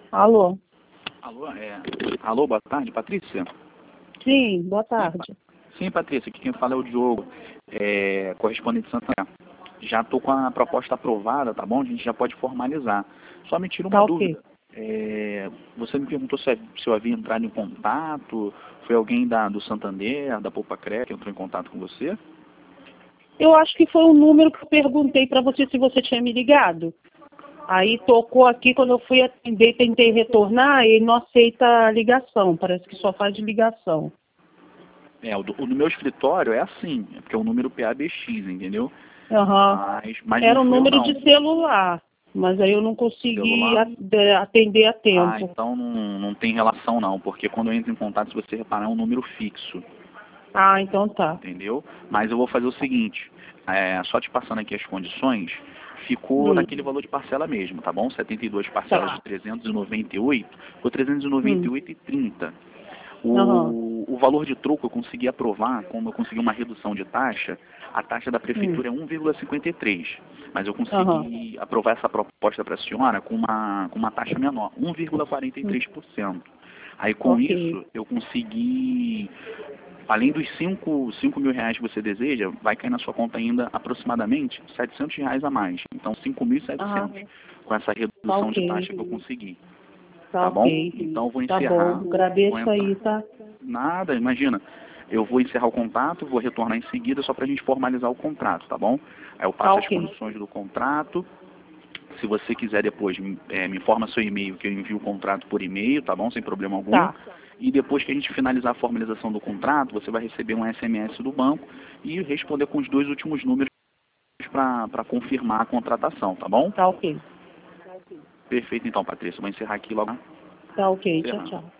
Alô? Alô, alô, boa tarde, Patrícia? Sim, boa tarde. Sim, Patrícia, aqui quem fala é o Diogo, correspondente de Santander. Já estou com a proposta aprovada, tá bom? A gente já pode formalizar. Só me tira uma Tá ok. dúvida. Você me perguntou se eu havia entrado em contato, foi alguém do Santander, da Poupa-Cre, que entrou em contato com você? Eu acho que foi um número que eu perguntei para você se você tinha me ligado. Aí tocou aqui, quando eu fui atender, tentei retornar, ele não aceita a ligação, parece que só faz de ligação. O no meu escritório é assim, é porque é o número PABX, entendeu? Aham. Mas Era não um fui eu número não. de celular, mas aí eu não consegui Celular? atender a Ah, tempo. então não tem relação não, porque quando eu entro em contato, se você reparar, é um número fixo, Ah, então tá. entendeu? Mas eu vou fazer o seguinte, só te passando aqui as condições, ficou Hum, naquele valor de parcela mesmo, tá bom? 72 parcelas de tá. 398, ficou Hum, 398,30. aham. O valor de troco eu consegui aprovar, como eu consegui uma redução de taxa, a taxa da Hum, prefeitura é 1,53, mas eu aham. consegui aprovar essa proposta para a senhora com uma taxa menor, Hum, 1,43%. Aí com ok. isso eu consegui, além dos 5 mil reais que você deseja, vai cair na sua conta ainda aproximadamente R$ 700 a mais. Então 5.700 Ah, com essa tá redução de ok. taxa que eu consegui. Tá Tá bom? ok. Então eu vou Tá bom. encerrar, vou Agradeço entrar. aí, tá? Nada, imagina. Eu vou encerrar o contato, vou retornar em seguida só para a gente formalizar o contrato, tá bom? Aí eu Tá passo as ok. condições do contrato. Se você quiser depois, me informa seu e-mail, que eu envio o contrato por e-mail, tá bom? Sem problema algum. Tá. E depois que a gente finalizar a formalização do contrato, você vai receber um SMS do banco e responder com os 2 últimos números para confirmar a contratação, tá bom? Tá ok. Perfeito então, Patrícia. Vou encerrar aqui logo. Tá ok. Tchau, Encerrando. tchau.